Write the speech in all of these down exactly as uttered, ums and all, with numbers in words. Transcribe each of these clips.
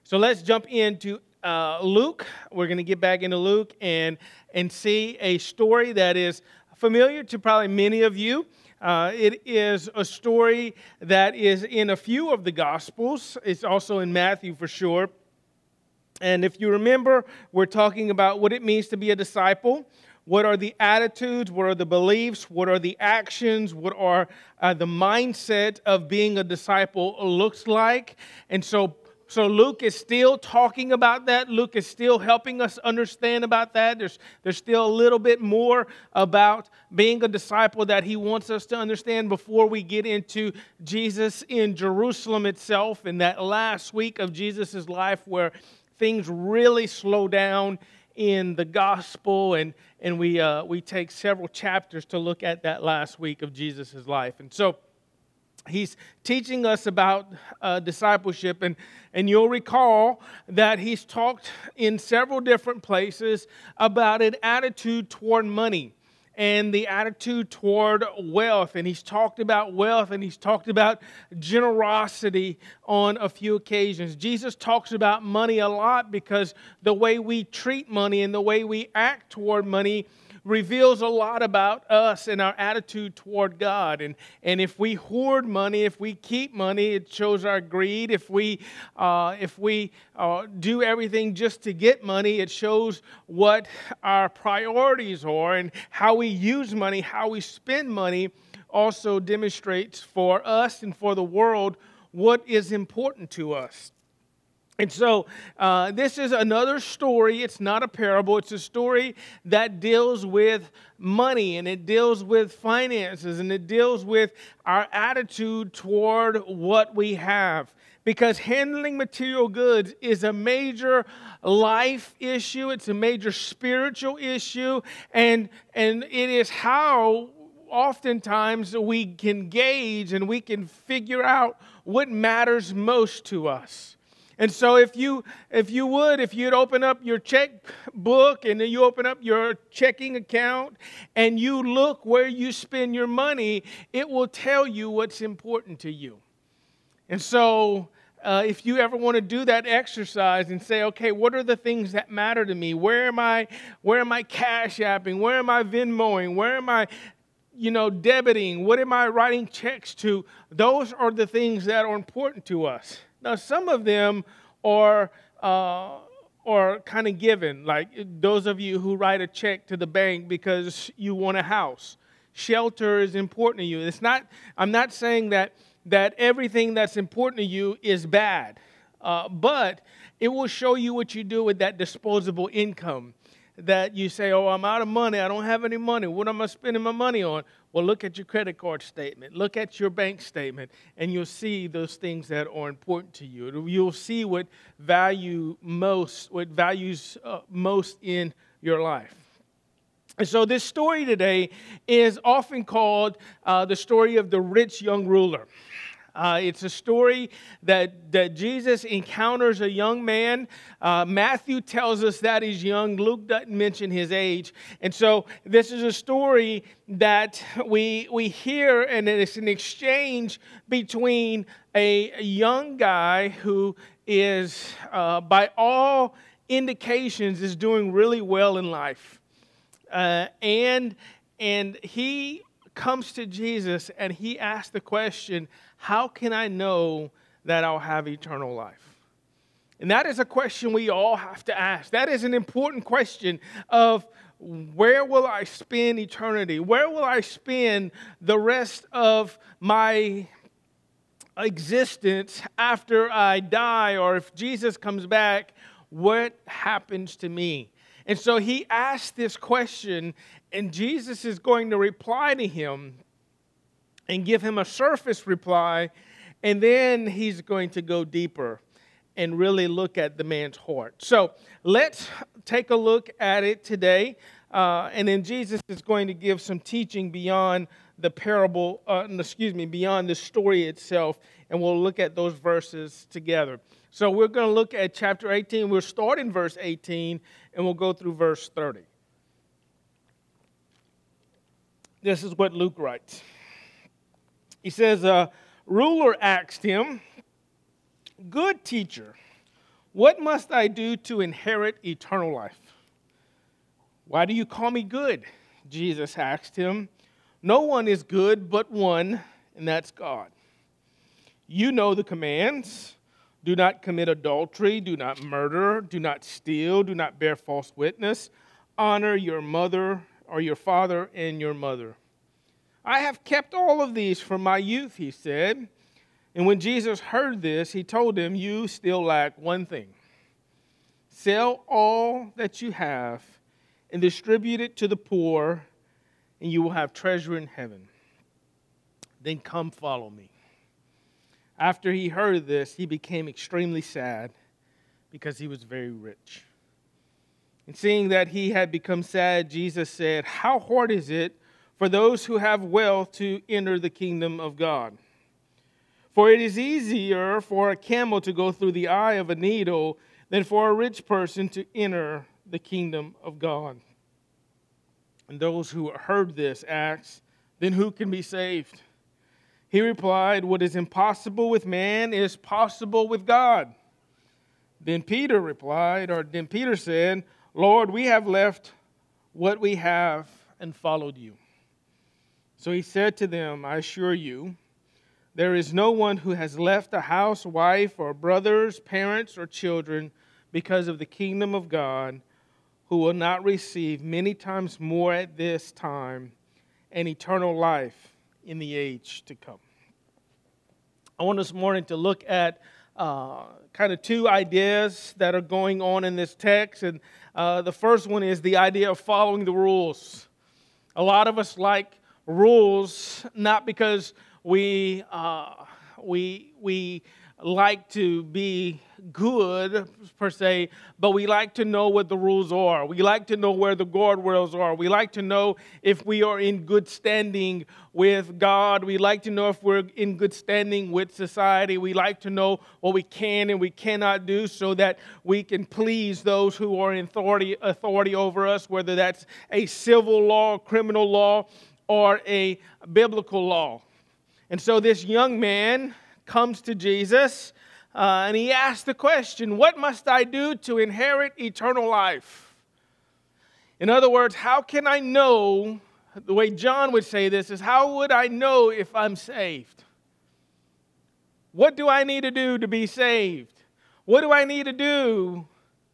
So let's jump into uh, Luke. We're going to get back into Luke and, and see a story that is familiar to probably many of you. Uh, it is a story that is in a few of the Gospels. It's also in Matthew for sure. And if you remember, we're talking about what it means to be a disciple. What are the attitudes? What are the beliefs? What are the actions? What are uh, the mindset of being a disciple looks like? And so, so Luke is still talking about that. Luke is still helping us understand about that. There's, there's still a little bit more about being a disciple that he wants us to understand before we get into Jesus in Jerusalem itself in that last week of Jesus' life where things really slow down in the gospel, and, and we uh, we take several chapters to look at that last week of Jesus' life. And so he's teaching us about uh, discipleship, and, and you'll recall that he's talked in several different places about an attitude toward money and the attitude toward wealth. And he's talked about wealth, and he's talked about generosity on a few occasions. Jesus talks about money a lot because the way we treat money and the way we act toward money reveals a lot about us and our attitude toward God. And, and if we hoard money, if we keep money, it shows our greed. If we, uh, if we uh, do everything just to get money, it shows what our priorities are. And how we use money, how we spend money also demonstrates for us and for the world what is important to us. And so uh, this is another story. It's not a parable. It's a story that deals with money, and it deals with finances, and it deals with our attitude toward what we have. Because handling material goods is a major life issue. It's a major spiritual issue. And, and it is how oftentimes we can gauge and we can figure out what matters most to us. And so if you if you would, if you'd open up your checkbook and then you open up your checking account and you look where you spend your money, it will tell you what's important to you. And so uh, if you ever want to do that exercise and say, okay, what are the things that matter to me? Where am I, where am I cash apping? Where am I Venmoing? Where am I you know, debiting? What am I writing checks to? Those are the things that are important to us. Now, some of them are uh, are kind of given, like those of you who write a check to the bank because you want a house. Shelter is important to you. It's not. I'm not saying that that everything that's important to you is bad, uh, but it will show you what you do with that disposable income. That you say, oh, I'm out of money. I don't have any money. What am I spending my money on? Well, look at your credit card statement. Look at your bank statement, and you'll see those things that are important to you. You'll see what value most, what values uh, most in your life. And so this story today is often called uh, the story of the rich young ruler. Uh, it's a story that, that Jesus encounters a young man. Uh, Matthew tells us that he's young. Luke doesn't mention his age. And so this is a story that we, we hear, and it's an exchange between a, a young guy who is, uh, by all indications, is doing really well in life. Uh, and, and he comes to Jesus, and he asks the question, how can I know that I'll have eternal life? And that is a question we all have to ask. That is an important question of where will I spend eternity? Where will I spend the rest of my existence after I die? Or if Jesus comes back, what happens to me? And so he asked this question, and Jesus is going to reply to him and give him a surface reply, and then he's going to go deeper and really look at the man's heart. So let's take a look at it today, uh, and then Jesus is going to give some teaching beyond the parable, uh, excuse me, beyond the story itself, and we'll look at those verses together. So we're going to look at chapter eighteen. We'll start in verse eighteen, and we'll go through verse thirty. This is what Luke writes. He says, a ruler asked him, good teacher, "What must I do to inherit eternal life?" "Why do you call me good?" Jesus asked him. "No one is good but one, and that's God. You know the commands. Do not commit adultery, do not murder, do not steal, do not bear false witness, honor your mother or your father and your mother." "I have kept all of these from my youth," he said. And when Jesus heard this, he told him, "You still lack one thing. Sell all that you have and distribute it to the poor, and you will have treasure in heaven. Then come follow me." After he heard this, he became extremely sad because he was very rich. And seeing that he had become sad, Jesus said, "How hard is it for those who have wealth to enter the kingdom of God? For it is easier for a camel to go through the eye of a needle than for a rich person to enter the kingdom of God." And those who heard this asked, "Then who can be saved?" He replied, "What is impossible with man is possible with God." Then Peter replied, or then Peter said, "Lord, we have left what we have and followed you." So he said to them, "I assure you, there is no one who has left a house, wife, or brothers, parents, or children because of the kingdom of God who will not receive many times more at this time and eternal life in the age to come." I want this morning to look at uh, kind of two ideas that are going on in this text. And uh, the first one is the idea of following the rules. A lot of us like rules, not because we uh, we we like to be good per se, but we like to know what the rules are. We like to know where the guardrails are. We like to know if we are in good standing with God. We like to know if we're in good standing with society. We like to know what we can and we cannot do so that we can please those who are in authority, authority over us, whether that's a civil law, criminal law, or a biblical law. And so this young man comes to Jesus, uh, and he asks the question, "What must I do to inherit eternal life?" In other words, how can I know, the way John would say this is, how would I know if I'm saved? What do I need to do to be saved? What do I need to do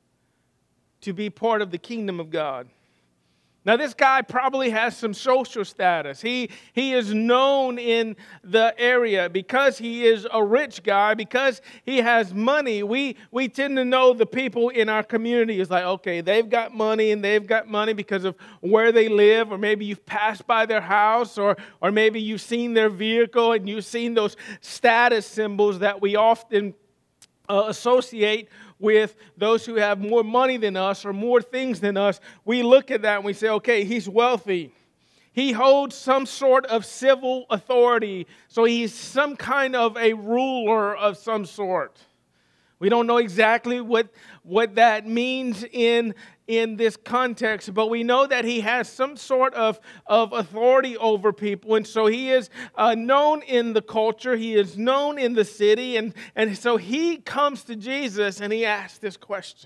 to be part of the kingdom of God? Now, this guy probably has some social status. He, he is known in the area because he is a rich guy, because he has money. We, we tend to know the people in our community is like, okay, they've got money and they've got money because of where they live, or maybe you've passed by their house, or, or maybe you've seen their vehicle and you've seen those status symbols that we often uh, associate with those who have more money than us or more things than us. We look at that and we say, okay, he's wealthy. He holds some sort of civil authority, so he's some kind of a ruler of some sort. We don't know exactly what, what that means in, in this context, but we know that he has some sort of, of authority over people. And so he is uh, known in the culture. He is known in the city. And, and so he comes to Jesus and he asks this question: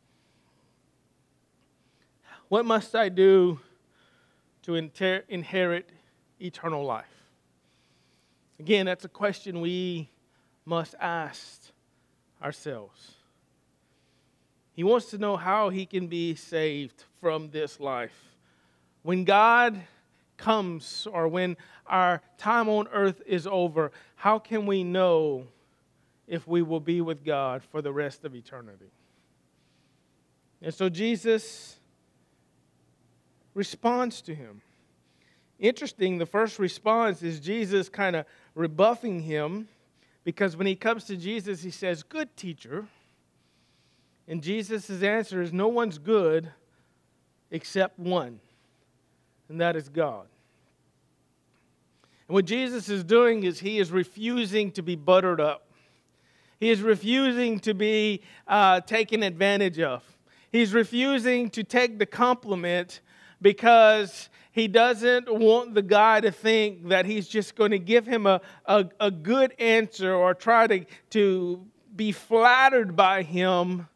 "What must I do to inter- inherit eternal life?" Again, that's a question we must ask ourselves. He wants to know how he can be saved from this life. When God comes, or when our time on earth is over, how can we know if we will be with God for the rest of eternity? And so Jesus responds to him. Interesting, the first response is Jesus kind of rebuffing him, because when he comes to Jesus, he says, "Good teacher." And Jesus' answer is, no one's good except one, and that is God. And what Jesus is doing is he is refusing to be buttered up. He is refusing to be uh, taken advantage of. He's refusing to take the compliment because he doesn't want the guy to think that he's just going to give him a, a, a good answer or try to, to be flattered by him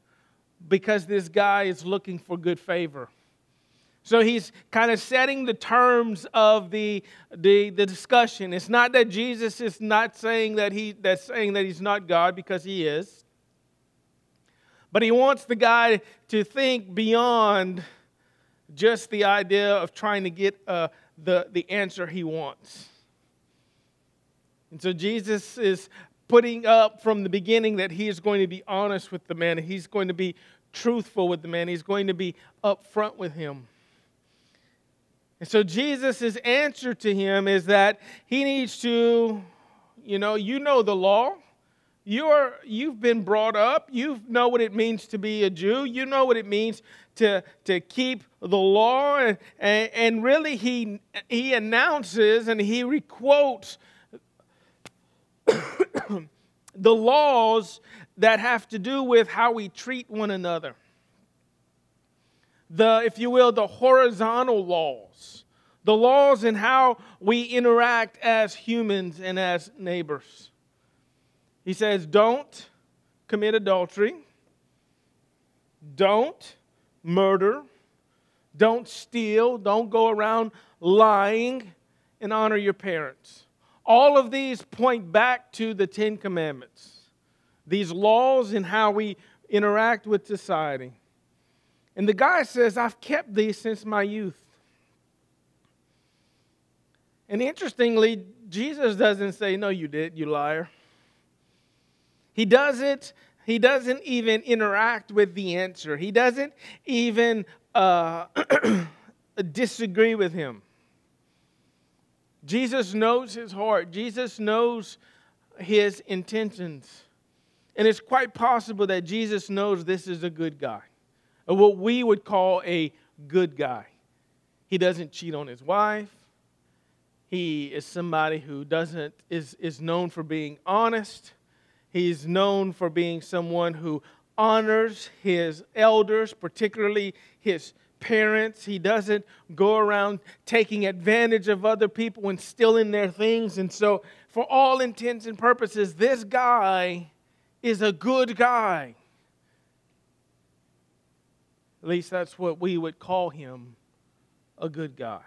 because this guy is looking for good favor. So he's kind of setting the terms of the, the, the discussion. It's not that Jesus is not saying that he that's saying that he's not God, because he is. But he wants the guy to think beyond just the idea of trying to get uh, the, the answer he wants. And so Jesus is putting up from the beginning that he is going to be honest with the man. He's going to be truthful with the man. He's going to be upfront with him. And so Jesus' answer to him is that he needs to, you know, you know the law. You're, you've been brought up. You know what it means to be a Jew. You know what it means to, to keep the law. And, and, and really he, he announces and he requotes the laws that have to do with how we treat one another. The, if you will, the horizontal laws. The laws in how we interact as humans and as neighbors. He says, don't commit adultery. Don't murder. Don't steal. Don't go around lying, and honor your parents. All of these point back to the Ten Commandments. These laws in how we interact with society. And the guy says, I've kept these since my youth. And interestingly, Jesus doesn't say, no, you did, you liar. He doesn't, he doesn't even interact with the answer. He doesn't even uh, disagree with him. Jesus knows his heart. Jesus knows his intentions. And it's quite possible that Jesus knows this is a good guy. Or what we would call a good guy. He doesn't cheat on his wife. He is somebody who doesn't is, is known for being honest. He's known for being someone who honors his elders, particularly his parents. He doesn't go around taking advantage of other people and stealing their things. And so, for all intents and purposes, this guy is a good guy. At least that's what we would call him, a good guy.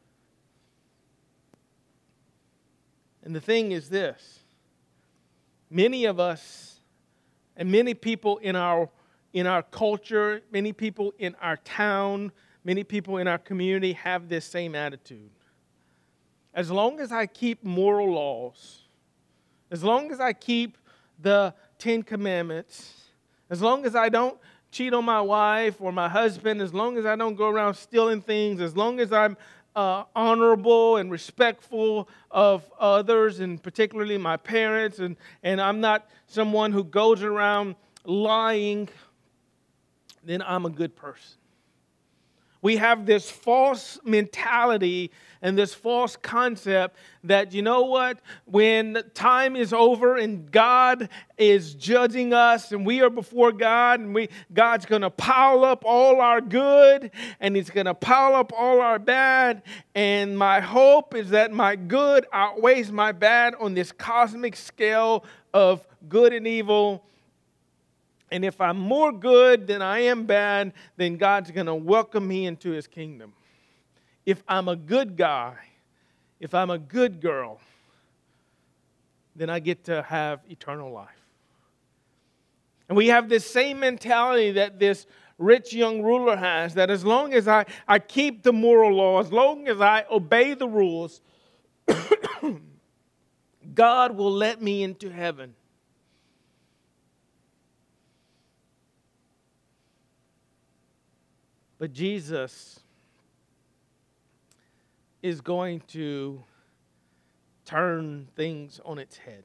And the thing is this. Many of us and many people in our in our culture, many people in our town, many people in our community have this same attitude. As long as I keep moral laws, as long as I keep the Ten Commandments, as long as I don't cheat on my wife or my husband, as long as I don't go around stealing things, as long as I'm uh, honorable and respectful of others, and particularly my parents, and, and I'm not someone who goes around lying, then I'm a good person. We have this false mentality and this false concept that, you know what, when time is over and God is judging us and we are before God, and we God's going to pile up all our good and He's going to pile up all our bad, and my hope is that my good outweighs my bad on this cosmic scale of good and evil. And if I'm more good than I am bad, then God's going to welcome me into His kingdom. If I'm a good guy, if I'm a good girl, then I get to have eternal life. And we have this same mentality that this rich young ruler has, that as long as I, I keep the moral law, as long as I obey the rules, God will let me into heaven. But Jesus is going to turn things on its head.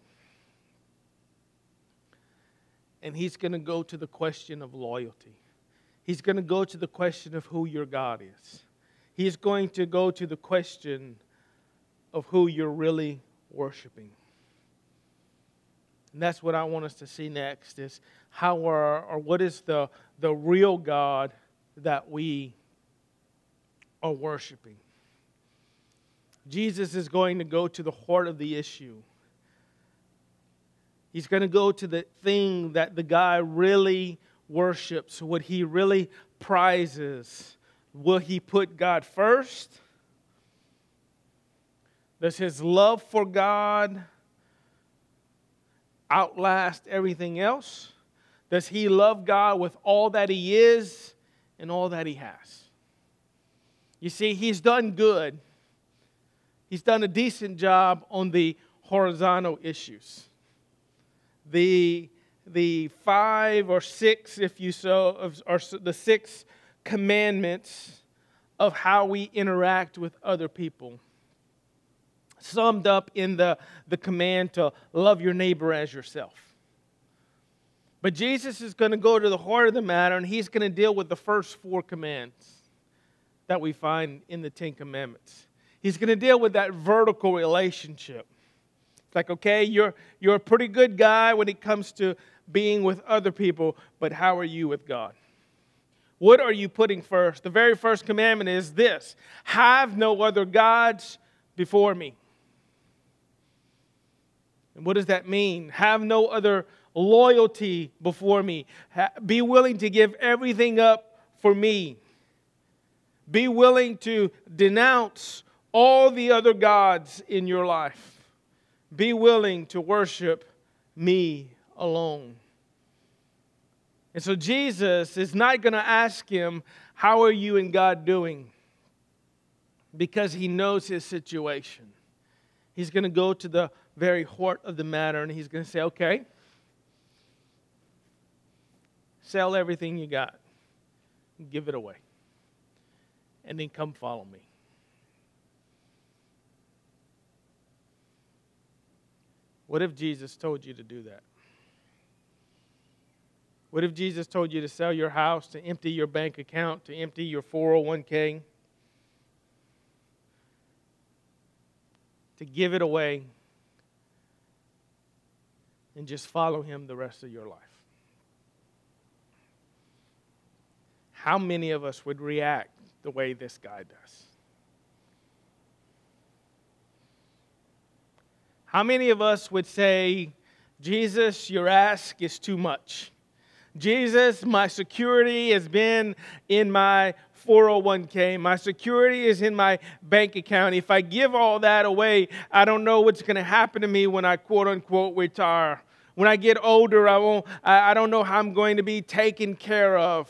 And He's going to go to the question of loyalty. He's going to go to the question of who your God is. He's going to go to the question of who you're really worshiping. And that's what I want us to see next, is how are, or what is the, the real God that we are worshiping. Jesus is going to go to the heart of the issue. He's going to go to the thing that the guy really worships, what he really prizes. Will he put God first? Does his love for God outlast everything else? Does he love God with all that he is and all that he has? You see, he's done good. He's done a decent job on the horizontal issues. The, the five or six, if you so, or the six commandments of how we interact with other people, summed up in the, the command to love your neighbor as yourself. But Jesus is going to go to the heart of the matter, and he's going to deal with the first four commands that we find in the Ten Commandments. He's going to deal with that vertical relationship. It's like, okay, you're, you're a pretty good guy when it comes to being with other people, but how are you with God? What are you putting first? The very first commandment is this: have no other gods before me. And what does that mean? Have no other loyalty before me. Ha- be willing to give everything up for me. Be willing to denounce all the other gods in your life. Be willing to worship me alone. And so Jesus is not going to ask him, how are you and God doing? Because he knows his situation. He's going to go to the very heart of the matter, and he's going to say, okay, sell everything you got. Give it away. And then come follow me. What if Jesus told you to do that? What if Jesus told you to sell your house, to empty your bank account, to empty your four oh one k, to give it away, and just follow him the rest of your life? How many of us would react the way this guy does? How many of us would say, Jesus, your ask is too much. Jesus, my security has been in my four oh one k. My security is in my bank account. If I give all that away, I don't know what's going to happen to me when I quote unquote retire. When I get older, I won't. I, I don't know how I'm going to be taken care of.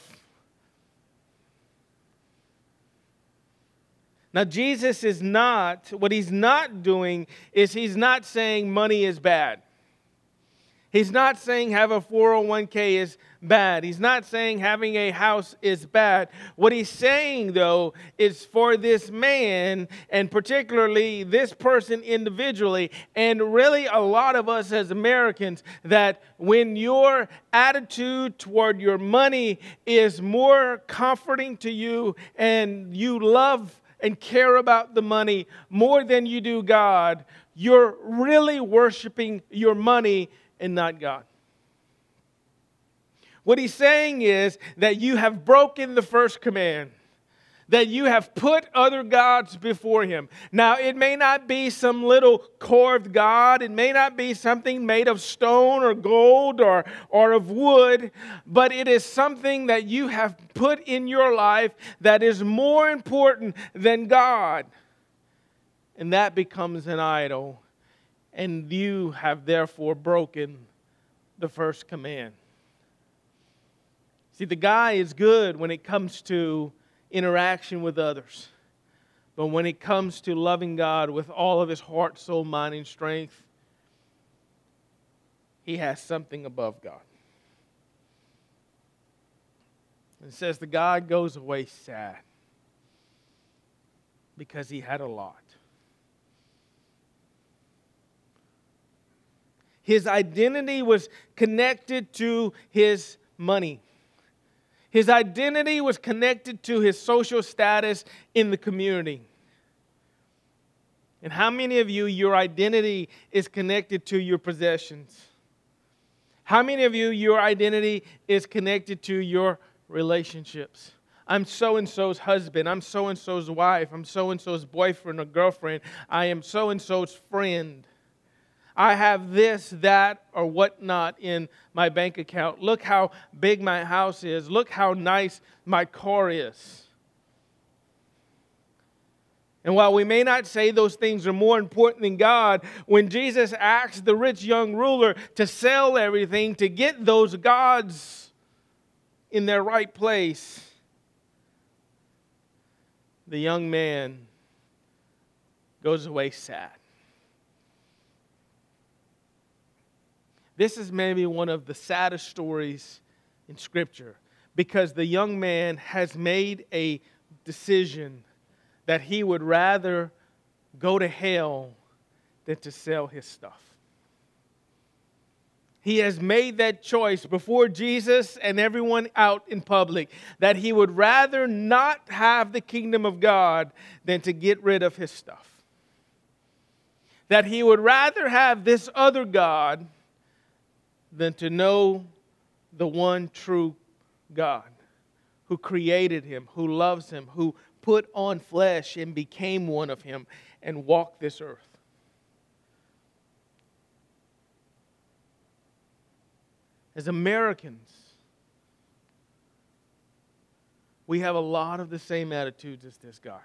Now, Jesus is not, what he's not doing is he's not saying money is bad. He's not saying have a four oh one k is bad. He's not saying having a house is bad. What he's saying, though, is for this man, and particularly this person individually, and really a lot of us as Americans, that when your attitude toward your money is more comforting to you and you love and care about the money more than you do God, you're really worshiping your money and not God. What he's saying is that you have broken the first command, that you have put other gods before him. Now, it may not be some little carved god. It may not be something made of stone or gold or, or of wood, but it is something that you have put in your life that is more important than God. And that becomes an idol. And you have therefore broken the first command. See, the guy is good when it comes to interaction with others. But when it comes to loving God with all of his heart, soul, mind, and strength, he has something above God. It says the guy goes away sad because he had a lot. His identity was connected to his money. His identity was connected to his social status in the community. And how many of you, your identity is connected to your possessions? How many of you, your identity is connected to your relationships? I'm so-and-so's husband. I'm so-and-so's wife. I'm so-and-so's boyfriend or girlfriend. I am so-and-so's friend. I have this, that, or whatnot in my bank account. Look how big my house is. Look how nice my car is. And while we may not say those things are more important than God, when Jesus asked the rich young ruler to sell everything to get those gods in their right place, the young man goes away sad. This is maybe one of the saddest stories in Scripture, because the young man has made a decision that he would rather go to hell than to sell his stuff. He has made that choice before Jesus and everyone out in public, that he would rather not have the kingdom of God than to get rid of his stuff. That he would rather have this other God than to know the one true God who created him, who loves him, who put on flesh and became one of him and walked this earth. As Americans, we have a lot of the same attitudes as this guy.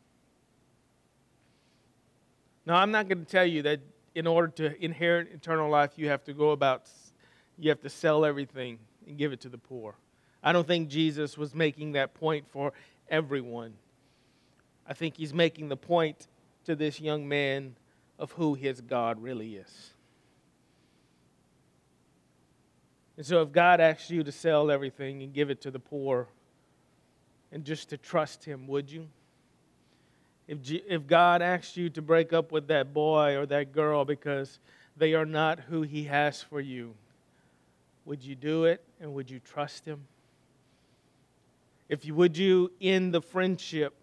Now, I'm not going to tell you that in order to inherit eternal life, you have to go about, you have to sell everything and give it to the poor. I don't think Jesus was making that point for everyone. I think he's making the point to this young man of who his God really is. And so if God asks you to sell everything and give it to the poor and just to trust him, would you? If, G- if God asks you to break up with that boy or that girl because they are not who he has for you, would you do it and would you trust him? If you would you end the friendship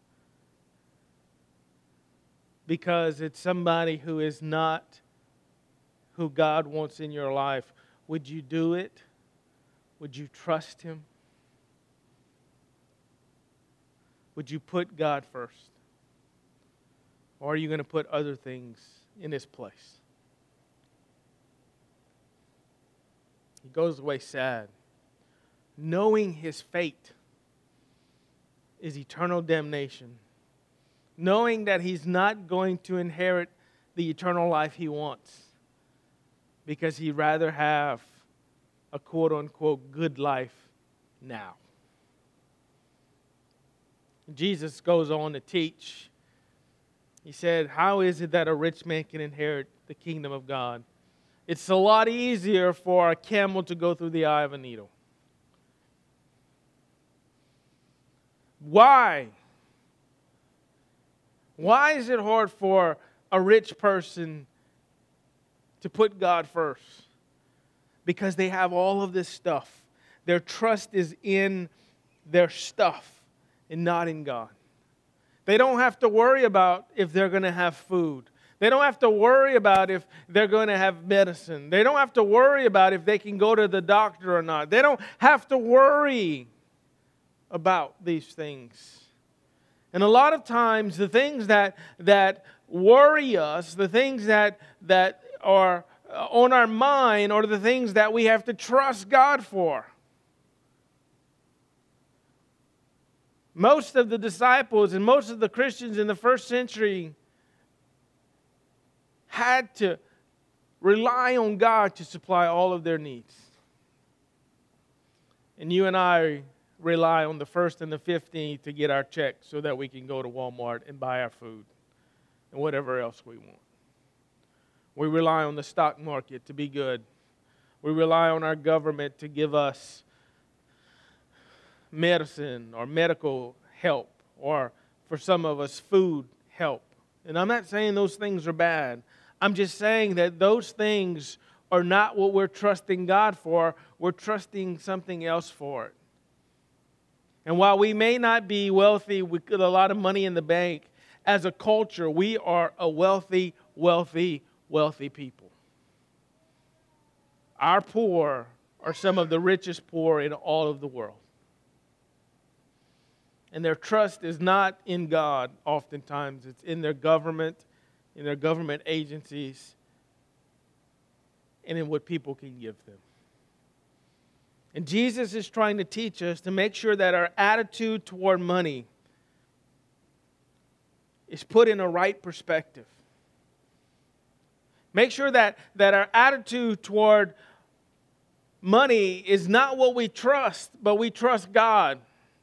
because it's somebody who is not who God wants in your life, would you do it? Would you trust him? Would you put God first? Or are you going to put other things in his place? He goes away sad, knowing his fate is eternal damnation, knowing that he's not going to inherit the eternal life he wants because he'd rather have a quote-unquote good life now. Jesus goes on to teach. He said, how is it that a rich man can inherit the kingdom of God? It's a lot easier for a camel to go through the eye of a needle. Why? Why is it hard for a rich person to put God first? Because they have all of this stuff. Their trust is in their stuff and not in God. They don't have to worry about if they're going to have food. They don't have to worry about if they're going to have medicine. They don't have to worry about if they can go to the doctor or not. They don't have to worry about these things. And a lot of times, the things that that worry us, the things that that are on our mind, are the things that we have to trust God for. Most of the disciples and most of the Christians in the first century had to rely on God to supply all of their needs. And you and I rely on the first and the fifteenth to get our check so that we can go to Walmart and buy our food and whatever else we want. We rely on the stock market to be good. We rely on our government to give us medicine or medical help, or for some of us, food help. And I'm not saying those things are bad. I'm just saying that those things are not what we're trusting God for. We're trusting something else for it. And while we may not be wealthy with a lot of money in the bank, as a culture, we are a wealthy, wealthy, wealthy people. Our poor are some of the richest poor in all of the world. And their trust is not in God oftentimes. It's in their government, in their government agencies, and in what people can give them. And Jesus is trying to teach us to make sure that our attitude toward money is put in a right perspective. Make sure that, that our attitude toward money is not what we trust, but we trust God.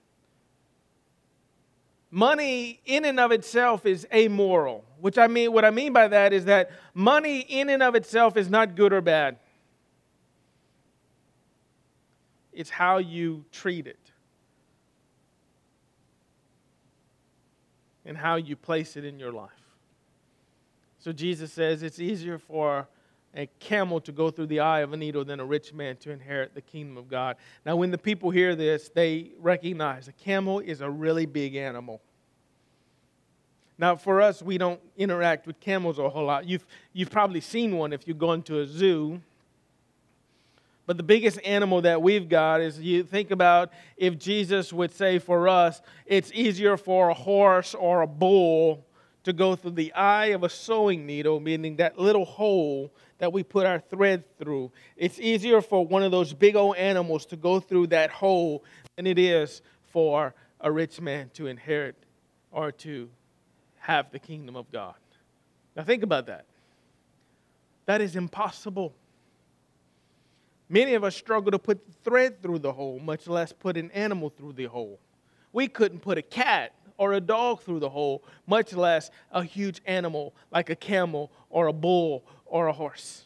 Money in and of itself is amoral, which I mean, what I mean by that is that money in and of itself is not good or bad. It's how you treat it and how you place it in your life. So Jesus says it's easier for a camel to go through the eye of a needle than a rich man to inherit the kingdom of God. Now, when the people hear this, they recognize a camel is a really big animal. Now, for us, we don't interact with camels a whole lot. You've, you've probably seen one if you go into a zoo. But the biggest animal that we've got is, you think about if Jesus would say for us, it's easier for a horse or a bull to go through the eye of a sewing needle, meaning that little hole that we put our thread through. It's easier for one of those big old animals to go through that hole than it is for a rich man to inherit or to have the kingdom of God. Now think about that. That is impossible. Many of us struggle to put the thread through the hole, much less put an animal through the hole. We couldn't put a cat or a dog through the hole, much less a huge animal like a camel or a bull or a horse.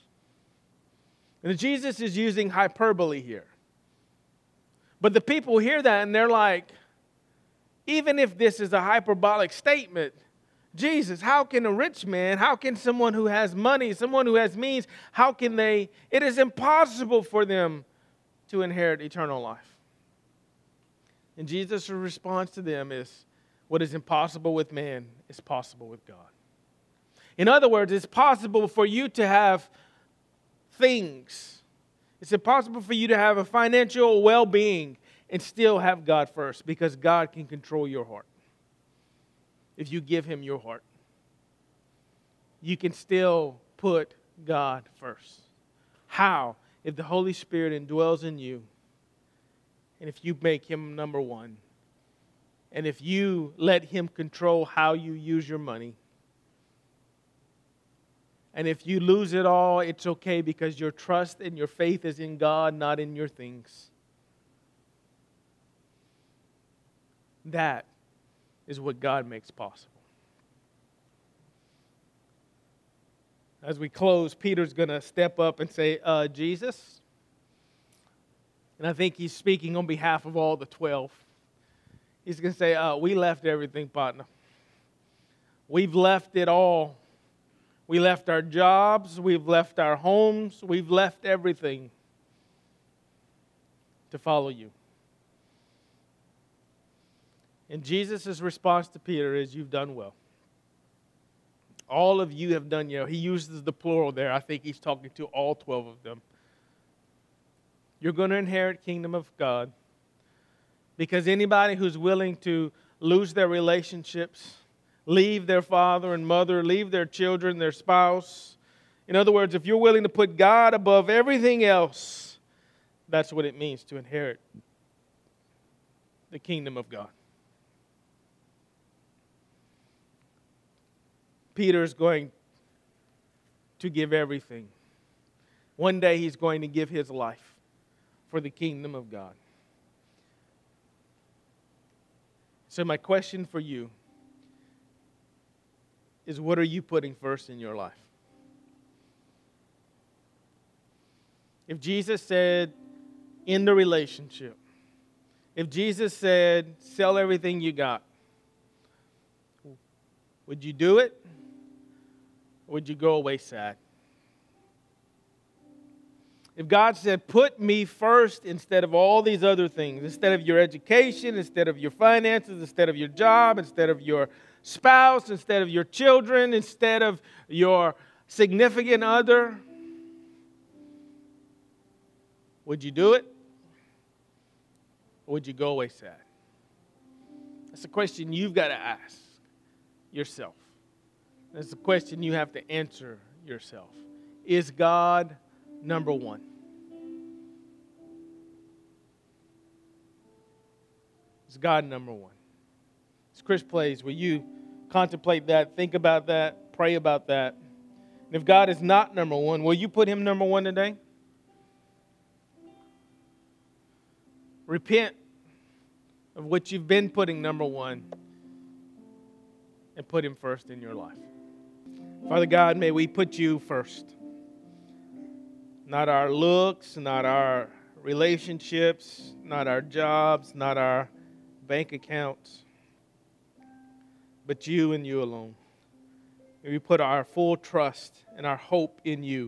And Jesus is using hyperbole here. But the people hear that and they're like, even if this is a hyperbolic statement, Jesus, how can a rich man, how can someone who has money, someone who has means, how can they, it is impossible for them to inherit eternal life. And Jesus' response to them is, what is impossible with man is possible with God. In other words, it's possible for you to have things. It's impossible for you to have a financial well-being and still have God first, because God can control your heart. If you give Him your heart, you can still put God first. How? If the Holy Spirit indwells in you, and if you make Him number one, and if you let Him control how you use your money, and if you lose it all, it's okay, because your trust and your faith is in God, not in your things. That is what God makes possible. As we close, Peter's going to step up and say, uh, Jesus, and I think he's speaking on behalf of all the twelve. He's going to say, uh, we left everything, partner. We've left it all. We left our jobs. We've left our homes. We've left everything to follow you. And Jesus' response to Peter is, you've done well. All of you have done well. He uses the plural there. I think he's talking to all twelve of them. You're going to inherit kingdom of God, because anybody who's willing to lose their relationships, leave their father and mother, leave their children, their spouse. In other words, if you're willing to put God above everything else, that's what it means to inherit the kingdom of God. Peter is going to give everything. One day he's going to give his life for the kingdom of God. So my question for you is, what are you putting first in your life? If Jesus said, end the relationship. If Jesus said, sell everything you got, would you do it? Or would you go away sad? If God said, put me first instead of all these other things, instead of your education, instead of your finances, instead of your job, instead of your spouse, instead of your children, instead of your significant other, would you do it? Or would you go away sad? That's a question you've got to ask yourself. That's a question you have to answer yourself. Is God number one? Is God number one? As Chris plays, will you contemplate that, think about that, pray about that? And if God is not number one, will you put him number one today? Repent of what you've been putting number one and put him first in your life. Father God, may we put you first. Not our looks, not our relationships, not our jobs, not our bank accounts, but you and you alone. May we put our full trust and our hope in you,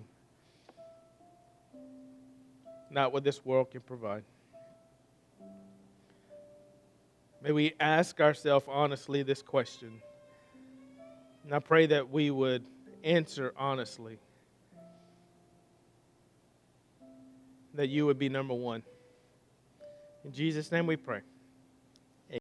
not what this world can provide. May we ask ourselves honestly this question. And I pray that we would answer honestly. That you would be number one. In Jesus' name we pray.